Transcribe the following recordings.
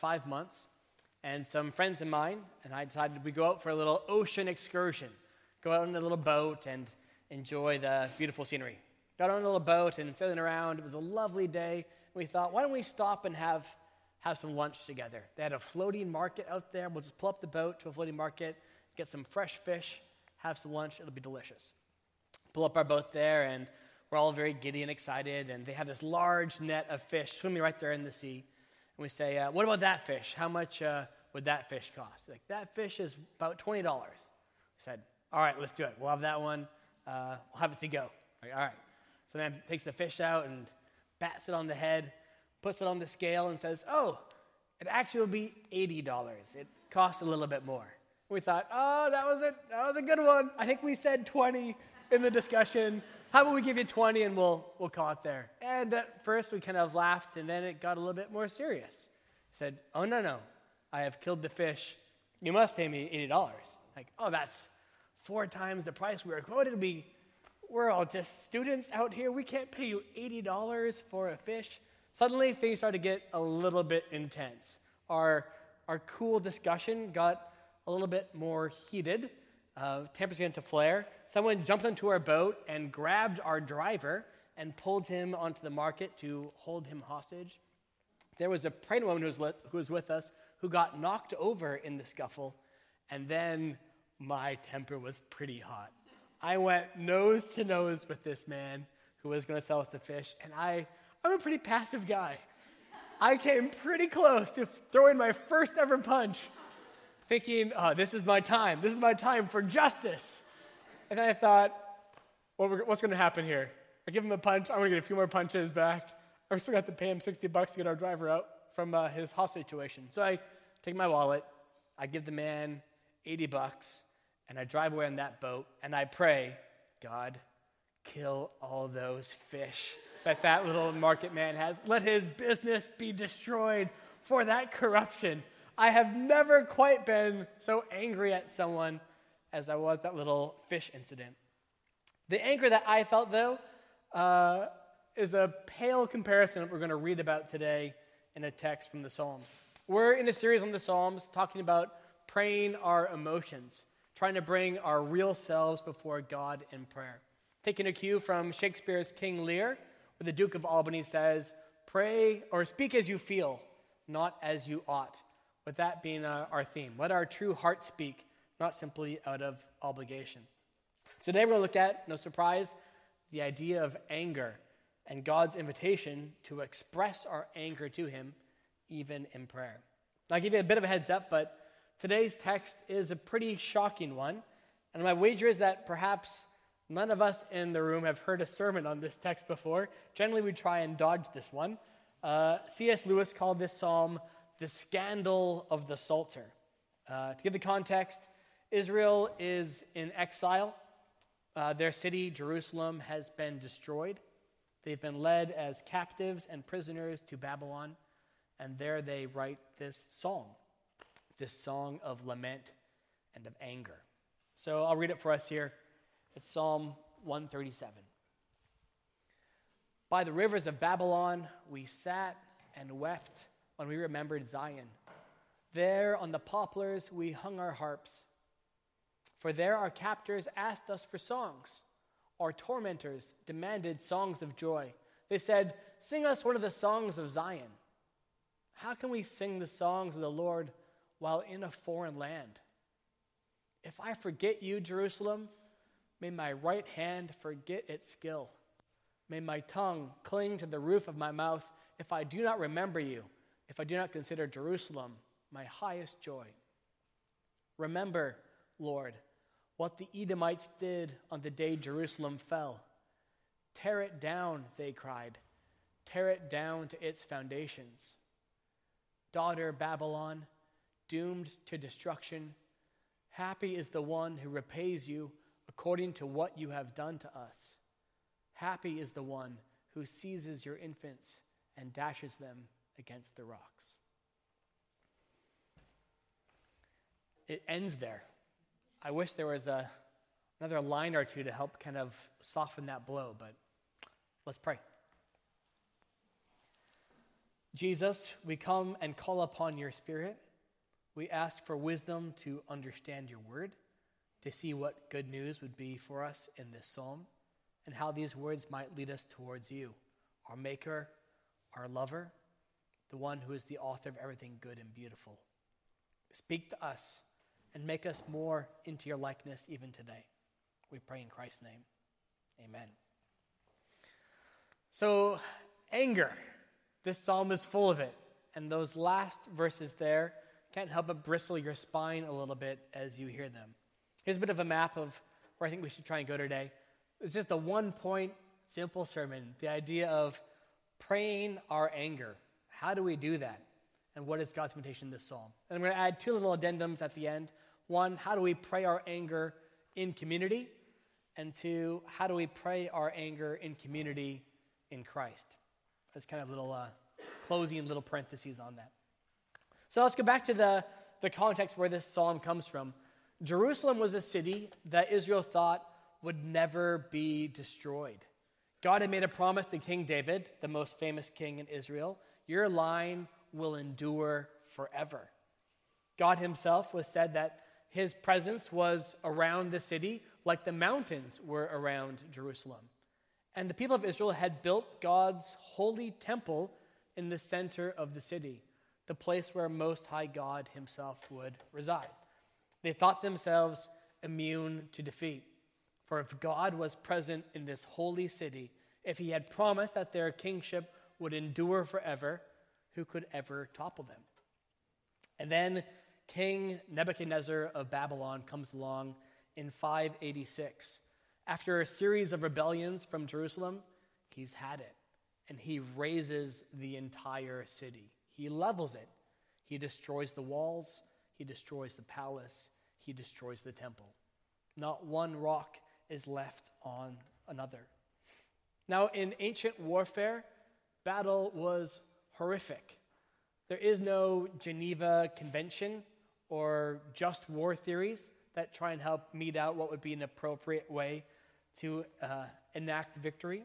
5 months, and some friends of mine and I decided we'd go out for a little ocean excursion, go out on a little boat and enjoy the beautiful scenery. Got on a little boat and sailing around. It was a lovely day. We thought, why don't we stop and have some lunch together? They had a floating market out there. We'll just pull up the boat to a floating market, get some fresh fish, have some lunch. It'll be delicious. Pull up our boat there, and we're all very giddy and excited, and they have this large net of fish swimming right there in the sea. And we say, what about that fish? How much would that fish cost? Like, that fish is about $20. We said, all right, let's do it. We'll have that one. We'll have it to go. Like, all right. So then takes the fish out and bats it on the head, puts it on the scale and says, oh, it actually will be $80. It costs a little bit more. We thought, oh, that was a good one. I think we said 20 in the discussion. How about we give you 20 and we'll call it there? And at first we kind of laughed, and then it got a little bit more serious. Said, oh, no, I have killed the fish. You must pay me $80. Like, oh, that's 4 times the price we were quoted. We're all just students out here. We can't pay you $80 for a fish. Suddenly, things started to get a little bit intense. Our cool discussion got a little bit more heated. Tempers began to flare. Someone jumped onto our boat and grabbed our driver and pulled him onto the market to hold him hostage. There was a pregnant woman who was with us who got knocked over in the scuffle, and then my temper was pretty hot. I went nose to nose with this man who was going to sell us the fish, and I'm a pretty passive guy. I came pretty close to throwing my first ever punch, thinking, oh, this is my time. This is my time for justice. And then I thought, what's going to happen here? I give him a punch. I'm going to get a few more punches back. I'm still going to have to pay him $60 to get our driver out from his hostage situation. So I take my wallet. I give the man $80, and I drive away on that boat, and I pray, God, kill all those fish that little market man has. Let his business be destroyed for that corruption. I have never quite been so angry at someone as I was that little fish incident. The anger that I felt, though, is a pale comparison to what we're going to read about today in a text from the Psalms. We're in a series on the Psalms talking about praying our emotions, trying to bring our real selves before God in prayer. Taking a cue from Shakespeare's King Lear, where the Duke of Albany says, pray or speak as you feel, not as you ought. With that being our theme. Let our true heart speak, not simply out of obligation. So today we're going to look at, no surprise, the idea of anger and God's invitation to express our anger to him, even in prayer. I'll give you a bit of a heads up, but today's text is a pretty shocking one, and my wager is that perhaps none of us in the room have heard a sermon on this text before. Generally, we try and dodge this one. C.S. Lewis called this psalm the scandal of the Psalter. To give the context, Israel is in exile. Their city, Jerusalem, has been destroyed. They've been led as captives and prisoners to Babylon, and there they write this psalm, this song of lament and of anger. So I'll read it for us here. It's Psalm 137. By the rivers of Babylon, we sat and wept when we remembered Zion. There on the poplars, we hung our harps. For there our captors asked us for songs. Our tormentors demanded songs of joy. They said, sing us one of the songs of Zion. How can we sing the songs of the Lord while in a foreign land? If I forget you, Jerusalem, may my right hand forget its skill. May my tongue cling to the roof of my mouth if I do not remember you, if I do not consider Jerusalem my highest joy. Remember, Lord, what the Edomites did on the day Jerusalem fell. Tear it down, they cried. Tear it down to its foundations. Daughter Babylon, doomed to destruction, happy is the one who repays you according to what you have done to us. Happy is the one who seizes your infants and dashes them against the rocks. It ends there. I wish there was another line or two to help kind of soften that blow, but let's pray. Jesus, we come and call upon your Spirit. We ask for wisdom to understand your word, to see what good news would be for us in this psalm, and how these words might lead us towards you, our maker, our lover, the one who is the author of everything good and beautiful. Speak to us and make us more into your likeness even today. We pray in Christ's name. Amen. So, anger. This psalm is full of it. And those last verses there can't help but bristle your spine a little bit as you hear them. Here's a bit of a map of where I think we should try and go today. It's just a one-point, simple sermon. The idea of praying our anger. How do we do that? And what is God's invitation in this psalm? And I'm going to add two little addendums at the end. One, how do we pray our anger in community? And two, how do we pray our anger in community in Christ? That's kind of little closing little parentheses on that. So let's go back to the context where this psalm comes from. Jerusalem was a city that Israel thought would never be destroyed. God had made a promise to King David, the most famous king in Israel. Your line will endure forever. God himself was said that his presence was around the city like the mountains were around Jerusalem. And the people of Israel had built God's holy temple in the center of the city, the place where Most High God himself would reside. They thought themselves immune to defeat. For if God was present in this holy city, if he had promised that their kingship would endure forever, who could ever topple them? And then King Nebuchadnezzar of Babylon comes along in 586. After a series of rebellions from Jerusalem, he's had it. And he razes the entire city. He levels it. He destroys the walls. He destroys the palace. He destroys the temple. Not one rock is left on another. Now, in ancient warfare, battle was horrific. There is no Geneva Convention or just war theories that try and help mete out what would be an appropriate way to enact victory.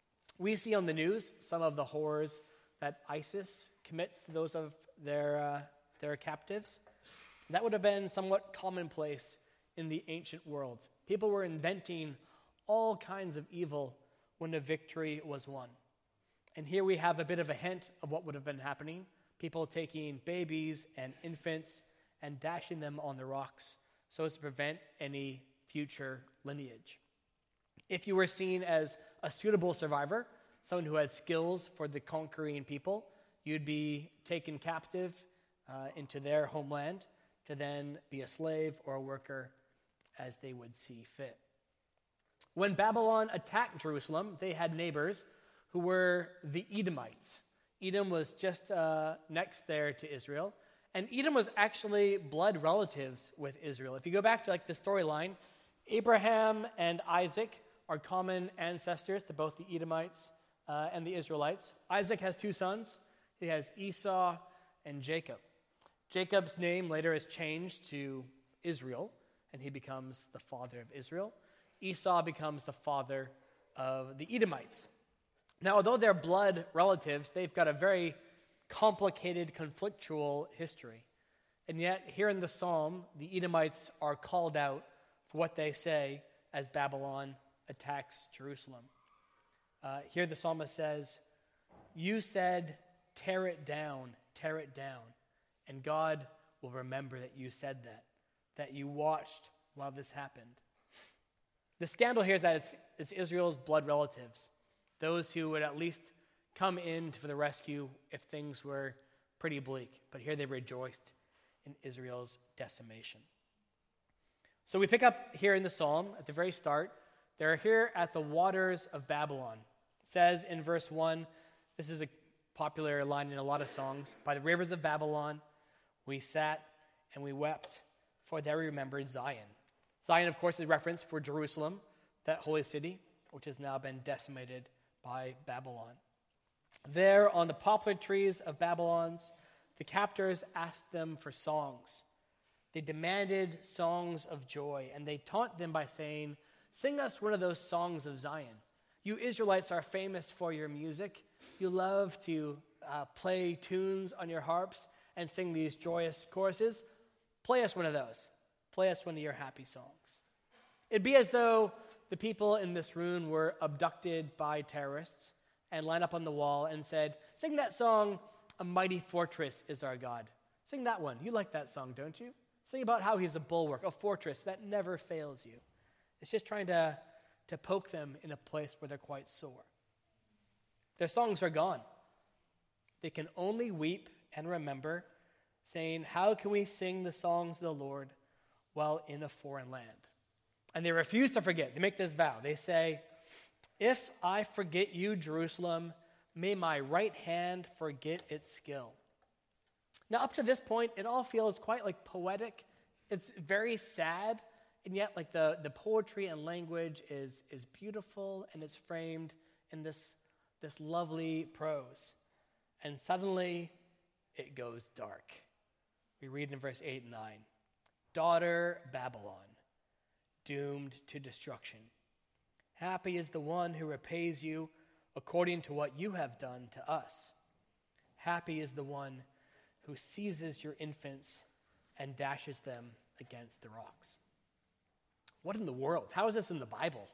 We see on the news some of the horrors that ISIS commits to those of their captives. That would have been somewhat commonplace in the ancient world. People were inventing all kinds of evil when a victory was won. And here we have a bit of a hint of what would have been happening. People taking babies and infants and dashing them on the rocks so as to prevent any future lineage. If you were seen as a suitable survivor, someone who had skills for the conquering people, you'd be taken captive into their homeland to then be a slave or a worker as they would see fit. When Babylon attacked Jerusalem, they had neighbors who were the Edomites. Edom was just next there to Israel. And Edom was actually blood relatives with Israel. If you go back to the storyline, Abraham and Isaac are common ancestors to both the Edomites and the Israelites. Isaac has two sons. He has Esau and Jacob. Jacob's name later is changed to Israel, and he becomes the father of Israel. Esau becomes the father of the Edomites. Now, although they're blood relatives, they've got a very complicated, conflictual history. And yet, here in the psalm, the Edomites are called out for what they say as Babylon attacks Jerusalem. Here the psalmist says, "You said, tear it down, and God will remember that you said that you watched while this happened." The scandal here is that it's Israel's blood relatives, those who would at least come in for the rescue if things were pretty bleak. But here they rejoiced in Israel's decimation. So we pick up here in the psalm at the very start. They're here at the waters of Babylon. It says in verse 1, this is a popular line in a lot of songs, "By the rivers of Babylon, we sat and we wept, for there we remembered Zion." Zion, of course, is a reference for Jerusalem, that holy city, which has now been decimated by Babylon. There on the poplar trees of Babylon's, the captors asked them for songs. They demanded songs of joy, and they taunt them by saying, "Sing us one of those songs of Zion. You Israelites are famous for your music. You love to play tunes on your harps and sing these joyous choruses, play us one of those. Play us one of your happy songs. It'd be as though the people in this room were abducted by terrorists and lined up on the wall and said, sing that song, "A Mighty Fortress is Our God." Sing that one. You like that song, don't you? Sing about how he's a bulwark, a fortress that never fails you. It's just trying to poke them in a place where they're quite sore. Their songs are gone. They can only weep and remember, saying, how can we sing the songs of the Lord while in a foreign land? And they refuse to forget. They make this vow. They say, if I forget you, Jerusalem, may my right hand forget its skill. Now, up to this point, it all feels quite like poetic. It's very sad, and yet like the poetry and language is beautiful, and it's framed in this lovely prose. And suddenly, it goes dark. We read in verse 8 and 9, daughter Babylon, doomed to destruction. Happy is the one who repays you according to what you have done to us. Happy is the one who seizes your infants and dashes them against the rocks. What in the world? How is this in the Bible?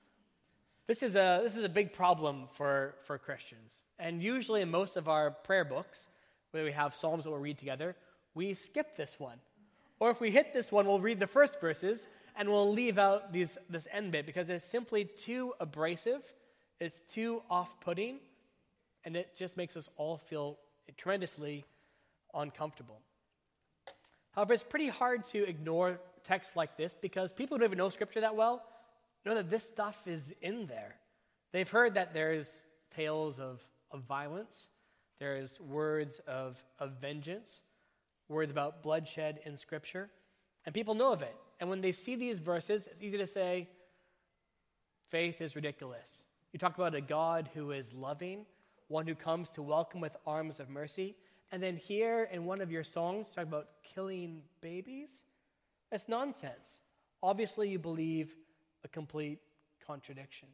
This is a big problem for Christians. And usually in most of our prayer books, where we have Psalms that we'll read together, we skip this one. Or if we hit this one, we'll read the first verses, and we'll leave out this end bit because it's simply too abrasive, it's too off-putting, and it just makes us all feel tremendously uncomfortable. However, it's pretty hard to ignore texts like this because people who don't even know Scripture that well know that this stuff is in there. They've heard that there's tales of violence, there's words of vengeance, words about bloodshed in Scripture, and people know of it. And when they see these verses, it's easy to say, faith is ridiculous. You talk about a God who is loving, one who comes to welcome with arms of mercy, and then here in one of your songs, talk about killing babies? That's nonsense. Obviously, you believe a complete contradiction.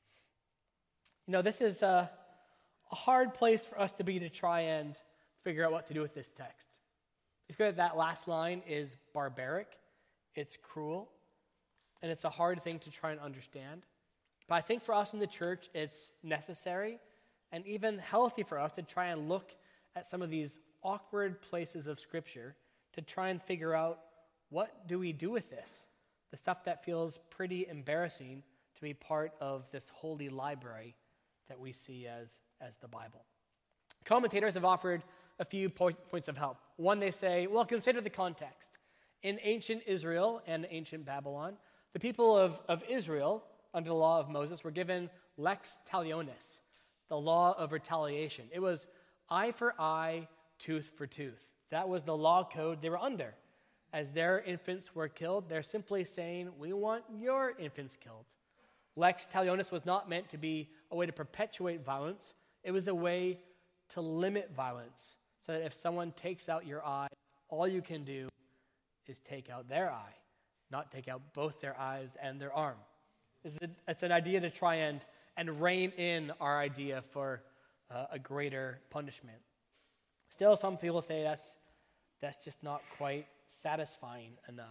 You know, this is a hard place for us to be to try and figure out what to do with this text. It's good that last line is barbaric, it's cruel, and it's a hard thing to try and understand. But I think for us in the church, it's necessary and even healthy for us to try and look at some of these awkward places of Scripture to try and figure out, what do we do with this? The stuff that feels pretty embarrassing to be part of this holy library that we see as the Bible. Commentators have offered a few points of help. One, they say, well, consider the context. In ancient Israel and ancient Babylon, the people of Israel, under the law of Moses, were given lex talionis, the law of retaliation. It was eye for eye, tooth for tooth. That was the law code they were under. As their infants were killed, they're simply saying, we want your infants killed. Lex talionis was not meant to be a way to perpetuate violence. It was a way to limit violence, so that if someone takes out your eye, all you can do is take out their eye, not take out both their eyes and their arm. It's an idea to try and rein in our idea for a greater punishment. Still, some people say that's just not quite satisfying enough.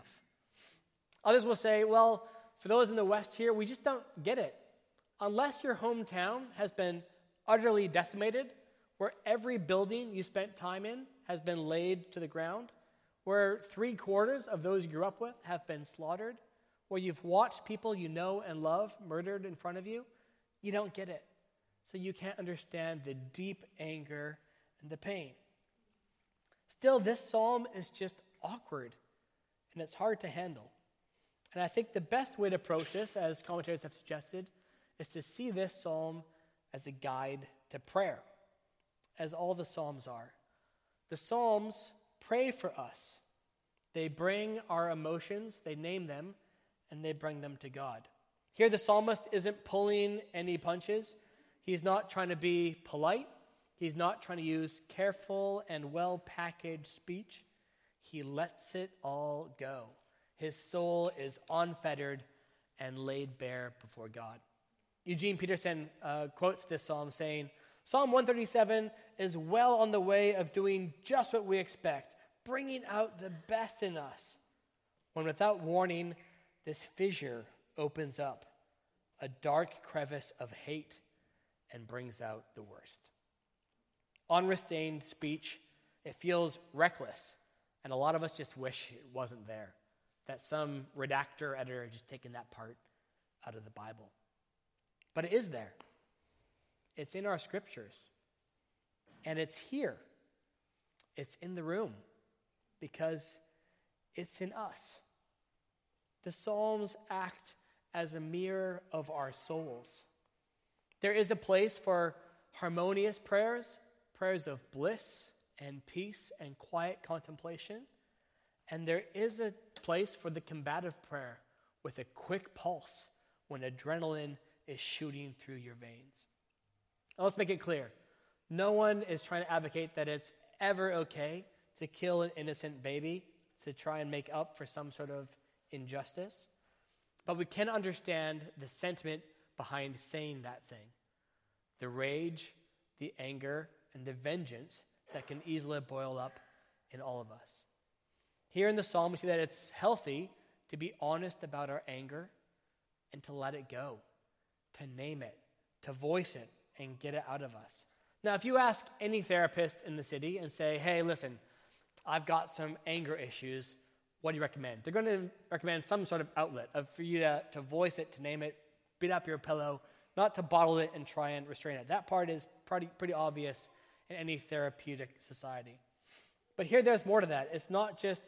Others will say, well, for those in the West here, we just don't get it. Unless your hometown has been utterly decimated, where every building you spent time in has been laid to the ground, where 3/4 of those you grew up with have been slaughtered, where you've watched people you know and love murdered in front of you, you don't get it. So you can't understand the deep anger and the pain. Still, this psalm is just awkward, and it's hard to handle. And I think the best way to approach this, as commentators have suggested, is to see this psalm as a guide to prayer, as all the psalms are. The psalms pray for us. They bring our emotions, they name them, and they bring them to God. Here the psalmist isn't pulling any punches. He's not trying to be polite. He's not trying to use careful and well-packaged speech. He lets it all go. His soul is unfettered and laid bare before God. Eugene Peterson quotes this psalm saying, Psalm 137 is well on the way of doing just what we expect, bringing out the best in us, when without warning, this fissure opens up, a dark crevice of hate, and brings out the worst. Unrestrained speech, it feels reckless, and a lot of us just wish it wasn't there, that some redactor editor had just taken that part out of the Bible. But it is there. It's in our scriptures. And it's here. It's in the room because it's in us. The Psalms act as a mirror of our souls. There is a place for harmonious prayers, prayers of bliss and peace and quiet contemplation. And there is a place for the combative prayer with a quick pulse when adrenaline is shooting through your veins. Now, let's make it clear. No one is trying to advocate that it's ever okay to kill an innocent baby to try and make up for some sort of injustice. But we can understand the sentiment behind saying that thing. The rage, the anger, and the vengeance that can easily boil up in all of us. Here in the psalm, we see that it's healthy to be honest about our anger and to let it go, to name it, to voice it, and get it out of us. Now, if you ask any therapist in the city and say, hey, listen, I've got some anger issues, what do you recommend? They're going to recommend some sort of outlet for you to voice it, to name it, beat up your pillow, not to bottle it and try and restrain it. That part is pretty obvious in any therapeutic society. But here there's more to that. It's not just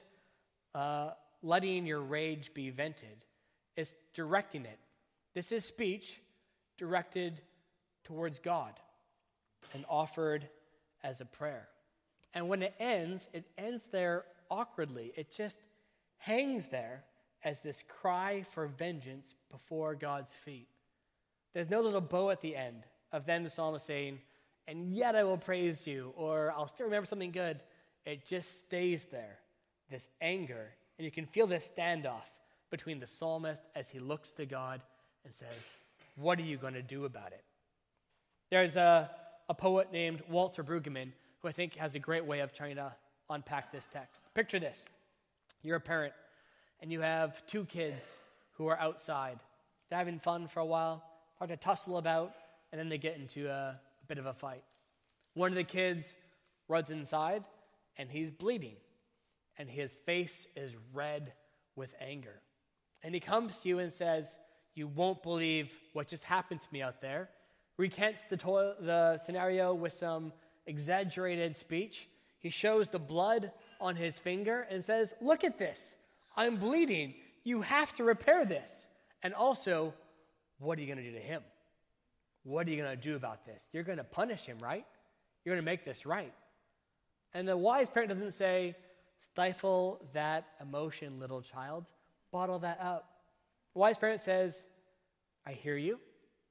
letting your rage be vented. It's directing it. This is speech directed towards God and offered as a prayer. And when it ends there awkwardly. It just hangs there as this cry for vengeance before God's feet. There's no little bow at the end of then the psalmist saying, and yet I will praise you, or I'll still remember something good. It just stays there, this anger. And you can feel this standoff between the psalmist as he looks to God and says, what are you going to do about it? There's a poet named Walter Brueggemann who I think has a great way of trying to unpack this text. Picture this. You're a parent, and you have two kids who are outside. They're having fun for a while, start to tussle about, and then they get into a bit of a fight. One of the kids runs inside, and he's bleeding, and his face is red with anger. And he comes to you and says, you won't believe what just happened to me out there. Recants the scenario with some exaggerated speech. He shows the blood on his finger and says, look at this. I'm bleeding. You have to repair this. And also, what are you going to do to him? What are you going to do about this? You're going to punish him, right? You're going to make this right. And the wise parent doesn't say, stifle that emotion, little child. Bottle that up. The wise parent says, I hear you.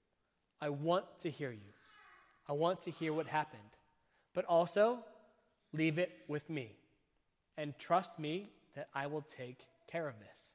I want to hear you. I want to hear what happened. But also, leave it with me. And trust me that I will take care of this.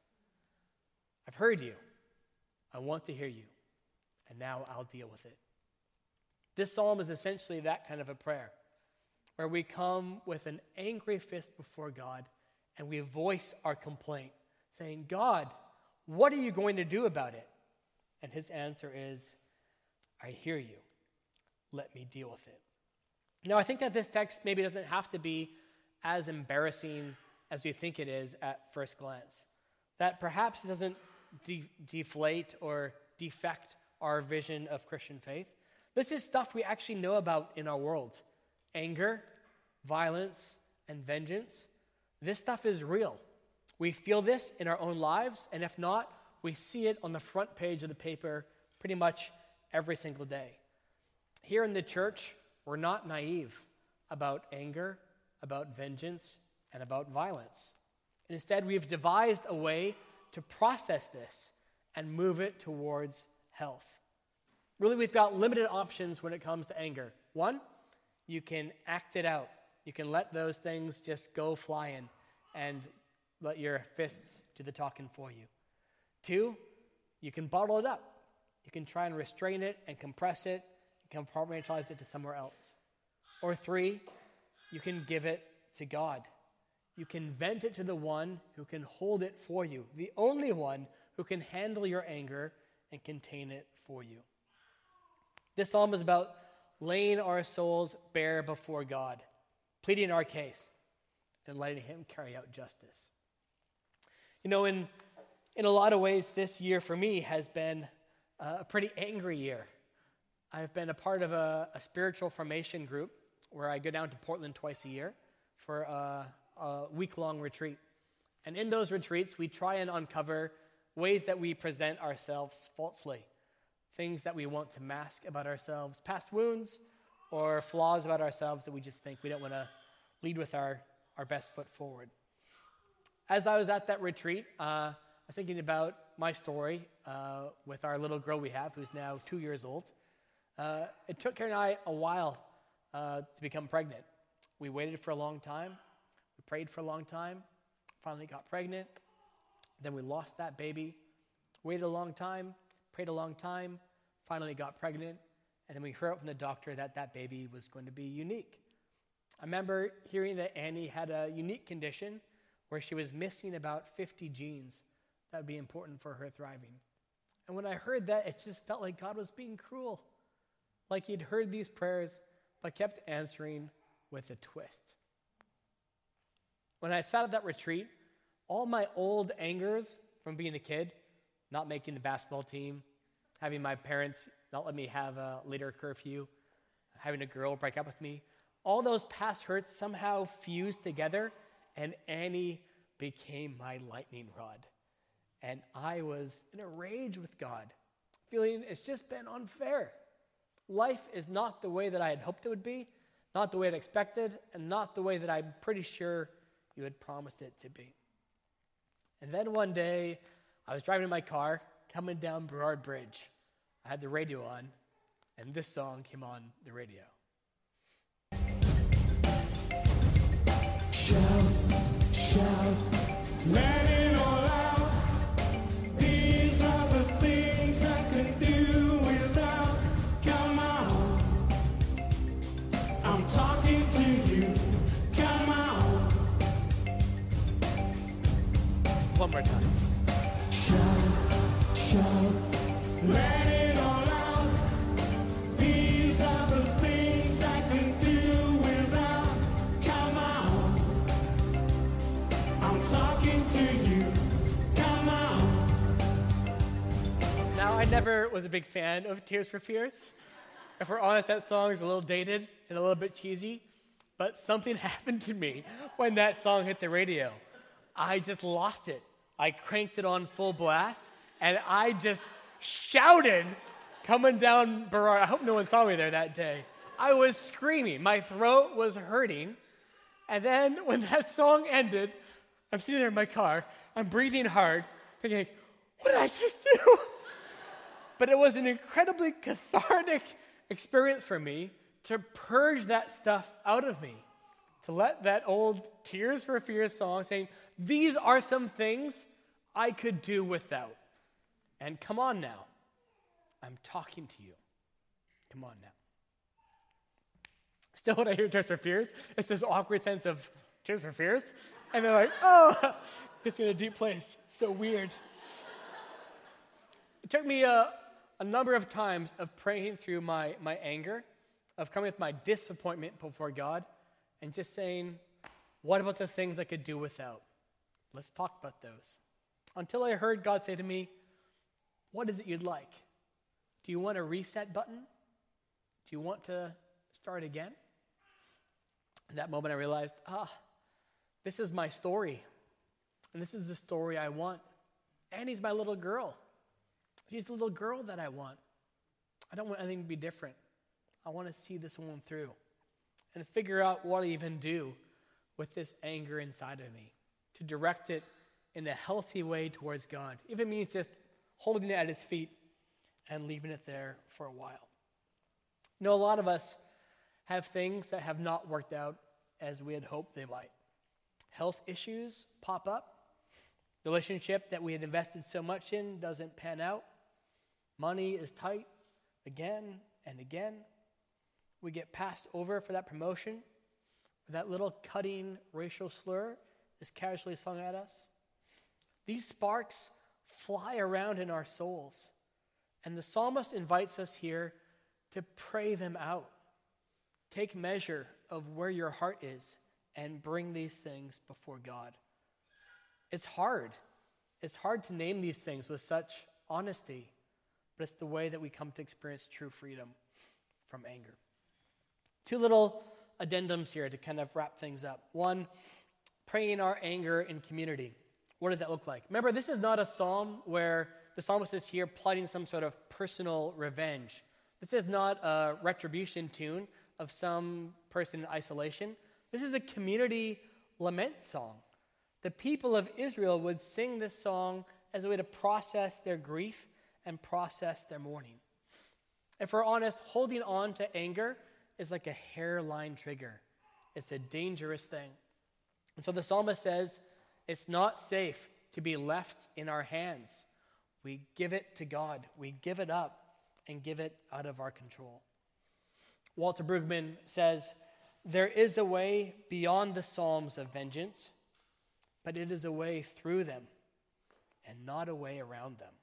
I've heard you. I want to hear you. And now I'll deal with it. This psalm is essentially that kind of a prayer, where we come with an angry fist before God and we voice our complaint, saying, God, what are you going to do about it? And his answer is, I hear you. Let me deal with it. Now, I think that this text maybe doesn't have to be as embarrassing as we think it is at first glance. That perhaps it doesn't deflate or defect our vision of Christian faith. This is stuff we actually know about in our world. Anger, violence, and vengeance. This stuff is real. We feel this in our own lives, and if not, we see it on the front page of the paper pretty much every single day. Here in the church, we're not naive about anger, about vengeance, and about violence. And instead, we've devised a way to process this and move it towards health. Really, we've got limited options when it comes to anger. One, you can act it out. You can let those things just go flying and let your fists do the talking for you. Two, you can bottle it up. You can try and restrain it and compress it, compartmentalize it to somewhere else. Or 3, you can give it to God. You can vent it to the one who can hold it for you, the only one who can handle your anger and contain it for you. This psalm is about laying our souls bare before God, pleading our case, and letting him carry out justice. You know, in a lot of ways, this year for me has been a pretty angry year. I've been a part of a spiritual formation group where I go down to Portland twice a year for a week-long retreat. And in those retreats, we try and uncover ways that we present ourselves falsely, things that we want to mask about ourselves, past wounds or flaws about ourselves that we just think we don't want to lead with our best foot forward. As I was at that retreat, I was thinking about my story with our little girl we have, who's now 2 years old. It took Karen and I a while to become pregnant. We waited for a long time. We prayed for a long time. Finally got pregnant. Then we lost that baby. Waited a long time. Prayed a long time. Finally got pregnant. And then we heard from the doctor that that baby was going to be unique. I remember hearing that Annie had a unique condition where she was missing about 50 genes that would be important for her thriving. And when I heard that, it just felt like God was being cruel. Like he'd heard these prayers, but kept answering with a twist. When I sat at that retreat, all my old angers from being a kid, not making the basketball team, having my parents not let me have a later curfew, having a girl break up with me, all those past hurts somehow fused together, and Annie became my lightning rod. And I was in a rage with God, feeling it's just been unfair. Life is not the way that I had hoped it would be, not the way I'd expected, and not the way that I'm pretty sure you had promised it to be. And then one day, I was driving in my car, coming down Burrard Bridge. I had the radio on, and this song came on the radio. Shout, shout, let it all out. These are the things I can do without. Come on, I'm talking to you. Come on. One more time. Shout, shout, let it all out. These are the things I can do without. Come on, I'm talking to you. Come on. Now, I never was a big fan of Tears for Fears. If we're honest, that song is a little dated and a little bit cheesy, but something happened to me when that song hit the radio. I just lost it. I cranked it on full blast, and I just shouted coming down Burrard. I hope no one saw me there that day. I was screaming. My throat was hurting. And then when that song ended, I'm sitting there in my car. I'm breathing hard, thinking, what did I just do? But it was an incredibly cathartic experience for me to purge that stuff out of me, to let that old Tears for Fears song saying, these are some things I could do without. And come on now. I'm talking to you. Come on now. Still, when I hear Tears for Fears, it's this awkward sense of Tears for Fears. And they're like, oh, it's been a deep place. It's so weird. It took me a number of times of praying through my anger, of coming with my disappointment before God, and just saying, what about the things I could do without? Let's talk about those. Until I heard God say to me, what is it you'd like? Do you want a reset button? Do you want to start again? In that moment I realized, this is my story. And this is the story I want. Annie's my little girl. She's the little girl that I want. I don't want anything to be different. I want to see this one through and figure out what I even do with this anger inside of me, to direct it in a healthy way towards God. Even means just holding it at his feet and leaving it there for a while. You know, a lot of us have things that have not worked out as we had hoped they might. Health issues pop up. The relationship that we had invested so much in doesn't pan out. Money is tight again and again. we get passed over for that promotion, or that little cutting racial slur is casually slung at us. These sparks fly around in our souls, and the psalmist invites us here to pray them out. Take measure of where your heart is and bring these things before God. It's hard. It's hard to name these things with such honesty, but it's the way that we come to experience true freedom from anger. Two little addendums here to kind of wrap things up. One, praying our anger in community. What does that look like? Remember, this is not a psalm where the psalmist is here plotting some sort of personal revenge. This is not a retribution tune of some person in isolation. This is a community lament song. The people of Israel would sing this song as a way to process their grief and process their mourning. If we're honest, holding on to anger is like a hairline trigger. It's a dangerous thing. And so the psalmist says, it's not safe to be left in our hands. We give it to God. We give it up and give it out of our control. Walter Brueggemann says, there is a way beyond the psalms of vengeance, but it is a way through them and not a way around them.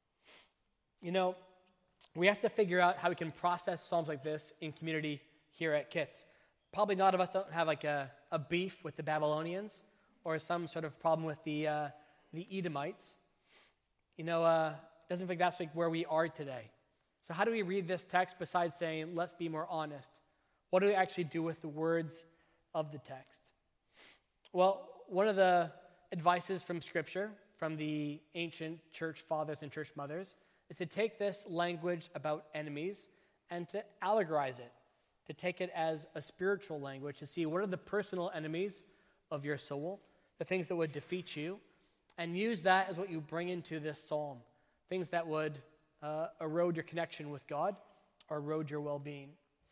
You know, we have to figure out how we can process psalms like this in community here at Kits. Probably not of us don't have like a beef with the Babylonians or some sort of problem with the Edomites. You know, doesn't feel like that's like where we are today. So how do we read this text besides saying, let's be more honest? What do we actually do with the words of the text? Well, one of the advices from Scripture, from the ancient church fathers and church mothers, is to take this language about enemies and to allegorize it, to take it as a spiritual language, to see what are the personal enemies of your soul, the things that would defeat you, and use that as what you bring into this psalm, things that would erode your connection with God or erode your well-being.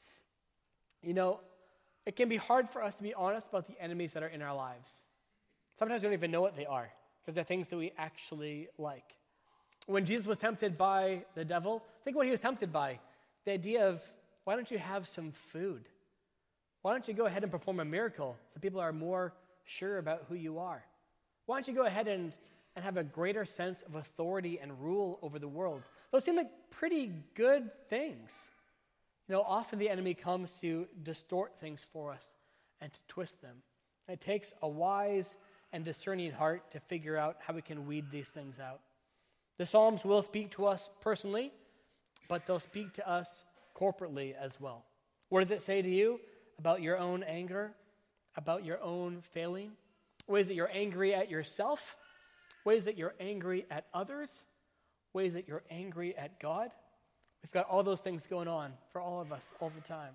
You know, it can be hard for us to be honest about the enemies that are in our lives. Sometimes we don't even know what they are because they're things that we actually like. When Jesus was tempted by the devil, think what he was tempted by. The idea of, why don't you have some food? Why don't you go ahead and perform a miracle so people are more sure about who you are? Why don't you go ahead and have a greater sense of authority and rule over the world? Those seem like pretty good things. You know, often the enemy comes to distort things for us and to twist them. And it takes a wise and discerning heart to figure out how we can weed these things out. The Psalms will speak to us personally, but they'll speak to us corporately as well. What does it say to you about your own anger, about your own failing? Ways that you're angry at yourself, ways that you're angry at others, ways that you're angry at God. We've got all those things going on for all of us all the time.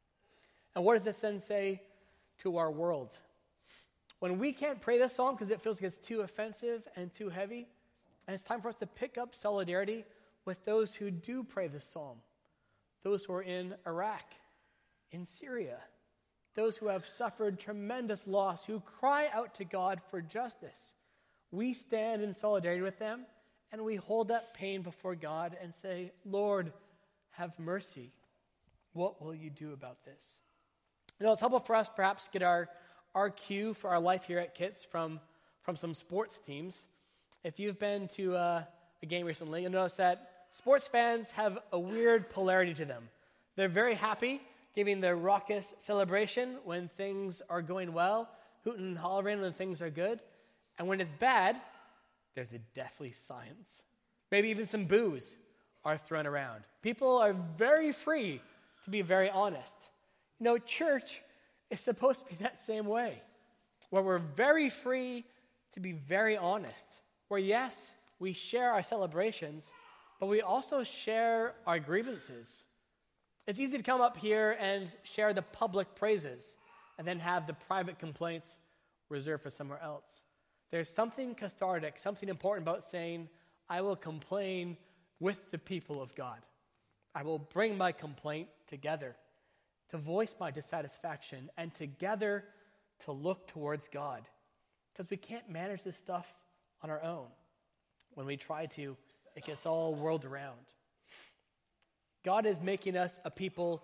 And what does this then say to our world? When we can't pray this psalm because it feels like it's too offensive and too heavy, and it's time for us to pick up solidarity with those who do pray this psalm, those who are in Iraq, in Syria, those who have suffered tremendous loss, who cry out to God for justice. We stand in solidarity with them, and we hold that pain before God and say, Lord, have mercy. What will you do about this? You know, it's helpful for us perhaps get our cue for our life here at Kits from some sports teams. If you've been to a game recently, you'll notice that sports fans have a weird polarity to them. They're very happy, giving the raucous celebration when things are going well, hooting and hollering when things are good. And when it's bad, there's a deathly silence. Maybe even some boos are thrown around. People are very free to be very honest. You know, church is supposed to be that same way, where we're very free to be very honest, where yes, we share our celebrations, but we also share our grievances. It's easy to come up here and share the public praises and then have the private complaints reserved for somewhere else. There's something cathartic, something important about saying, I will complain with the people of God. I will bring my complaint together to voice my dissatisfaction and together to look towards God. Because we can't manage this stuff on our own. When we try to, it gets all whirled around. God is making us a people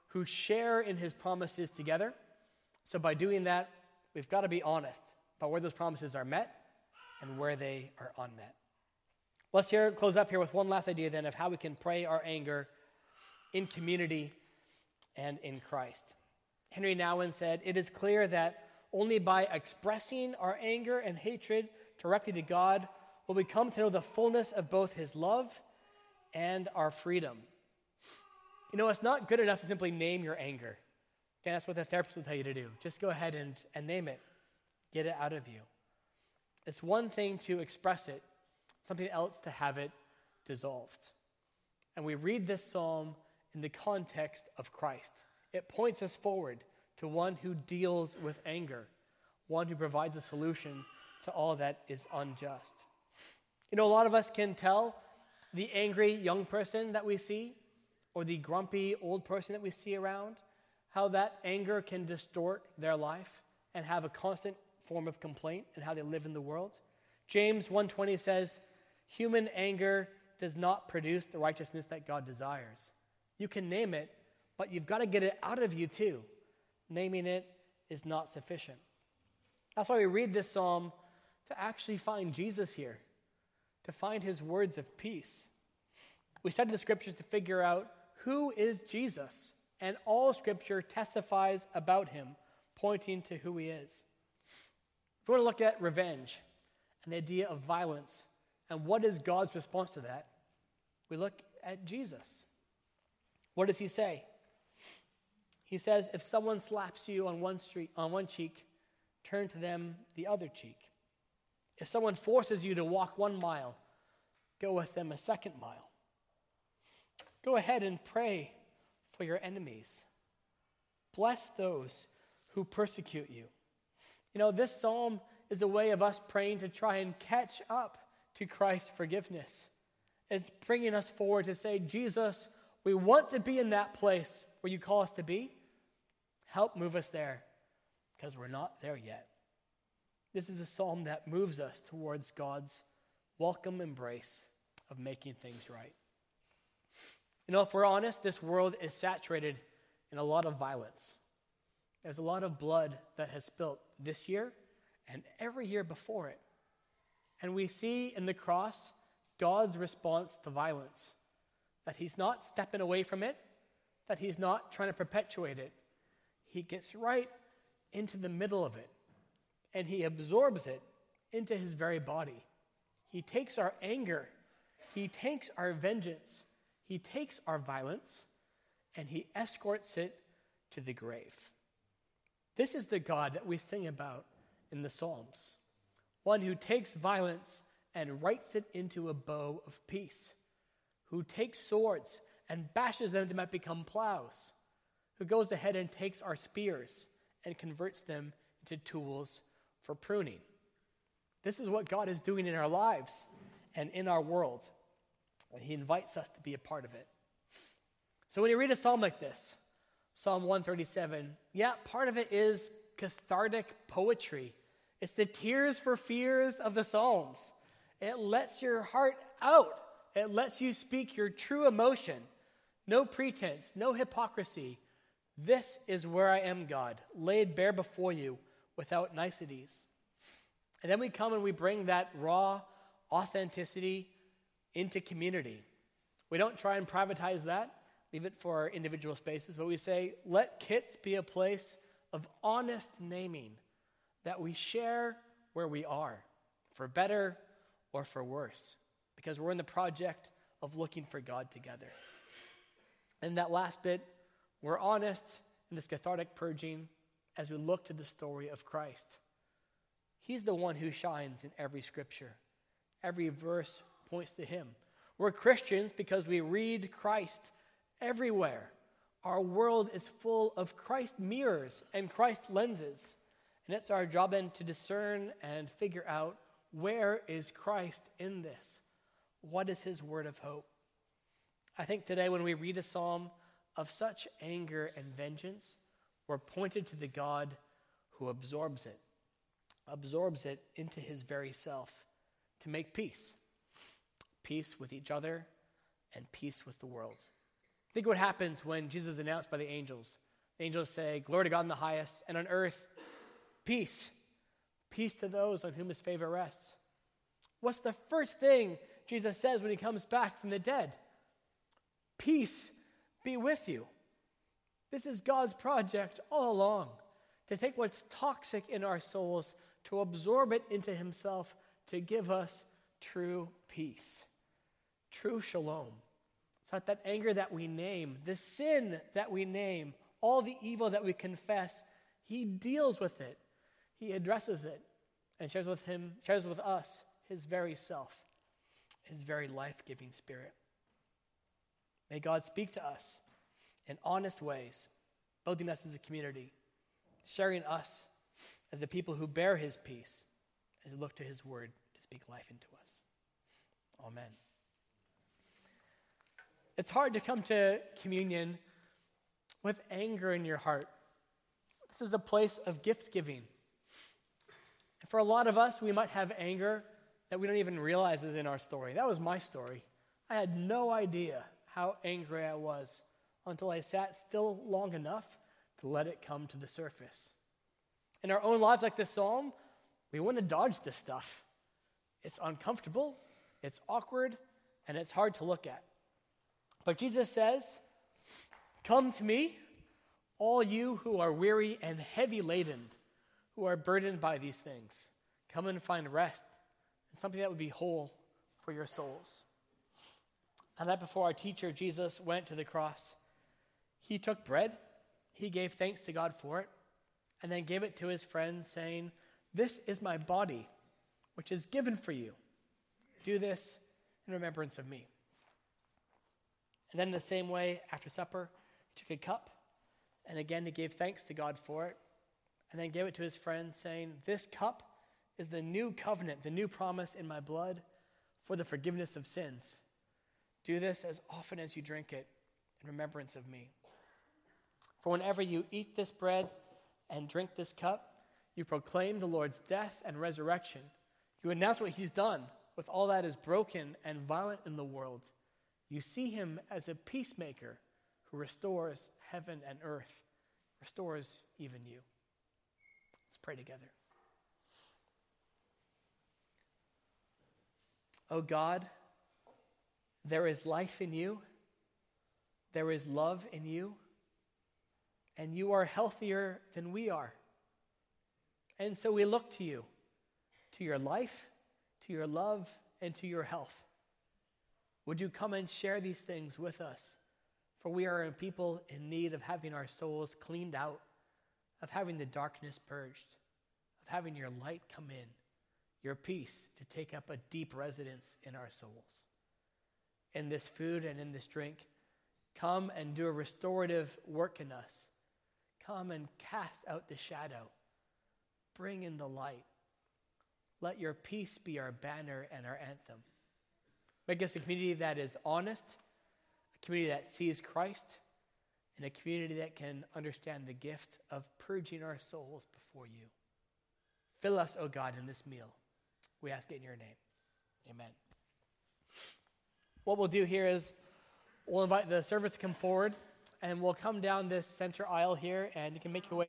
who share in his promises together. So by doing that, we've got to be honest about where those promises are met and where they are unmet. Let's close up here with one last idea then of how we can pray our anger in community and in Christ. Henry Nouwen said, "It is clear that only by expressing our anger and hatred directly to God will we come to know the fullness of both his love and our freedom." You know, it's not good enough to simply name your anger. Again, that's what the therapist will tell you to do. Just go ahead and name it. Get it out of you. It's one thing to express it, something else to have it dissolved. And we read this psalm in the context of Christ. It points us forward to one who deals with anger, one who provides a solution to all that is unjust. You know, a lot of us can tell the angry young person that we see or the grumpy old person that we see around, how that anger can distort their life and have a constant form of complaint in how they live in the world. James 1:20 says, "Human anger does not produce the righteousness that God desires." You can name it, but you've got to get it out of you too. Naming it is not sufficient. That's why we read this psalm to actually find Jesus here, to find his words of peace. We study the scriptures to figure out who is Jesus, and all scripture testifies about him, pointing to who he is. If we want to look at revenge and the idea of violence and what is God's response to that, we look at Jesus. What does he say? He says, if someone slaps you on one cheek, turn to them the other cheek. If someone forces you to walk 1 mile, go with them a 2nd mile. Go ahead and pray for your enemies. Bless those who persecute you. You know, this psalm is a way of us praying to try and catch up to Christ's forgiveness. It's bringing us forward to say, Jesus, we want to be in that place where you call us to be. Help move us there, because we're not there yet. This is a psalm that moves us towards God's welcome embrace of making things right. You know, if we're honest, this world is saturated in a lot of violence. There's a lot of blood that has spilt this year and every year before it. And we see in the cross God's response to violence, that he's not stepping away from it, that he's not trying to perpetuate it. He gets right into the middle of it, and he absorbs it into his very body. He takes our anger, he takes our vengeance, he takes our violence, and he escorts it to the grave. This is the God that we sing about in the Psalms, one who takes violence and writes it into a bow of peace, who takes swords and bashes them to might become plows, who goes ahead and takes our spears and converts them into tools for pruning. This is what God is doing in our lives and in our world, and he invites us to be a part of it. So when you read a psalm like this, Psalm 137, part of it is cathartic poetry. It's the tears for fears of the Psalms. It lets your heart out. It lets you speak your true emotion. No pretense, no hypocrisy. This is where I am, God, laid bare before you without niceties. And then we come and we bring that raw authenticity into community. We don't try and privatize that, leave it for our individual spaces, but we say, let Kits be a place of honest naming, that we share where we are, for better or for worse, because we're in the project of looking for God together. And that last bit, we're honest in this cathartic purging as we look to the story of Christ. He's the one who shines in every scripture. Every verse points to him. We're Christians because we read Christ everywhere. Our world is full of Christ mirrors and Christ lenses. And it's our job then to discern and figure out, where is Christ in this? What is his word of hope? I think today when we read a psalm of such anger and vengeance, we're pointed to the God who absorbs it into his very self to make peace. Peace with each other and peace with the world. Think what happens when Jesus is announced by the angels. The angels say, "Glory to God in the highest, and on earth, peace. Peace to those on whom his favor rests." What's the first thing Jesus says when he comes back from the dead? Peace be with you. This is God's project all along, to take what's toxic in our souls, to absorb it into himself, to give us true peace, true shalom. It's not that anger that we name, the sin that we name, all the evil that we confess. He deals with it. He addresses it and shares with us his very self, his very life-giving spirit. May God speak to us in honest ways, building us as a community, sharing us as a people who bear his peace, as we look to his word to speak life into us. Amen. It's hard to come to communion with anger in your heart. This is a place of gift giving. And for a lot of us, we might have anger that we don't even realize is in our story. That was my story. I had no idea how angry I was until I sat still long enough to let it come to the surface. In our own lives, like this psalm, we want to dodge this stuff. It's uncomfortable, it's awkward, and it's hard to look at. But Jesus says, "Come to me, all you who are weary and heavy laden, who are burdened by these things. Come and find rest and something that would be whole for your souls." The night before our teacher, Jesus, went to the cross, he took bread, he gave thanks to God for it, and then gave it to his friends, saying, "This is my body, which is given for you. Do this in remembrance of me." And then in the same way, after supper, he took a cup, and again he gave thanks to God for it, and then gave it to his friends, saying, "This cup is the new covenant, the new promise in my blood for the forgiveness of sins. Do this as often as you drink it in remembrance of me. For whenever you eat this bread and drink this cup, you proclaim the Lord's death and resurrection. You announce what he's done with all that is broken and violent in the world. You see him as a peacemaker who restores heaven and earth, restores even you." Let's pray together. Oh God, there is life in you, there is love in you, and you are healthier than we are. And so we look to you, to your life, to your love, and to your health. Would you come and share these things with us? For we are a people in need of having our souls cleaned out, of having the darkness purged, of having your light come in, your peace to take up a deep residence in our souls. In this food and in this drink, come and do a restorative work in us. Come and cast out the shadow. Bring in the light. Let your peace be our banner and our anthem. Make us a community that is honest, a community that sees Christ, and a community that can understand the gift of purging our souls before you. Fill us, O God, in this meal. We ask it in your name. Amen. What we'll do here is we'll invite the service to come forward, and we'll come down this center aisle here, and you can make your way